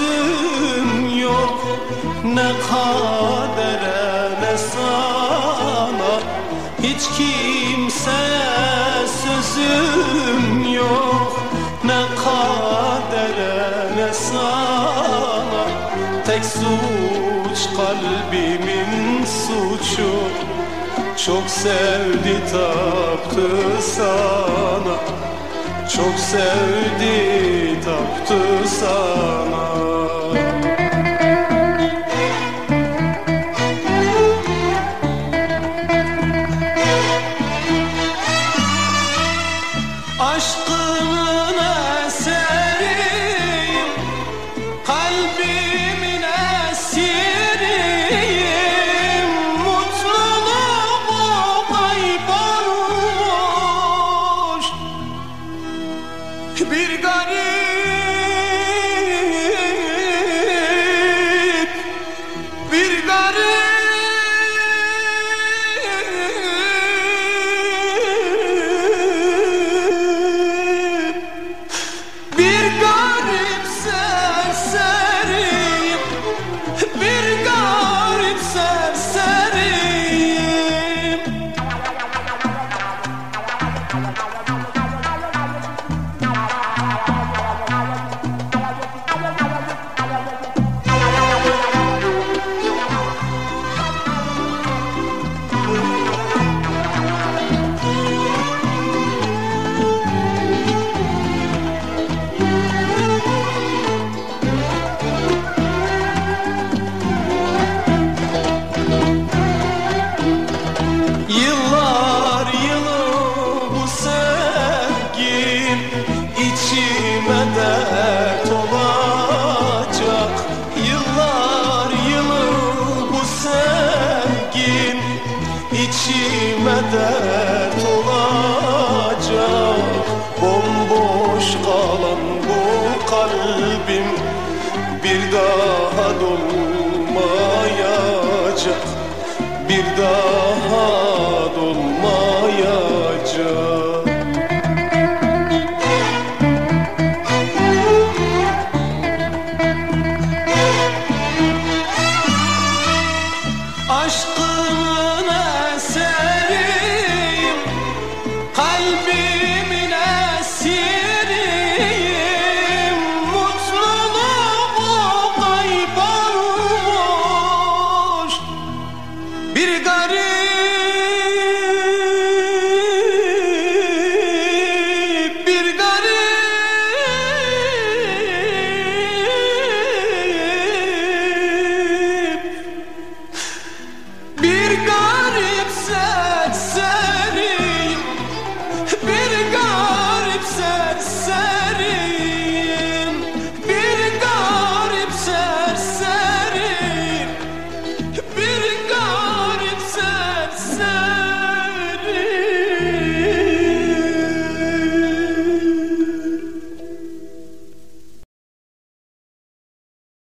sözüm yok, ne kadere ne sana. Hiç kimseye sözüm yok, ne kadere ne sana. Tek suç kalbimin suçu, çok sevdi taptı sana. Çok sevdi taptı sana. Aşkının eseriyim, kalbimin esiriyim. Mutluluğum kaybolmuş, bir garip, bir garip. Bir garip serseriyim, bir garip serseriyim. Yıllar yılı bu sevgim içime dert olacak. Yıllar yılı bu sevgim içime dert olacak.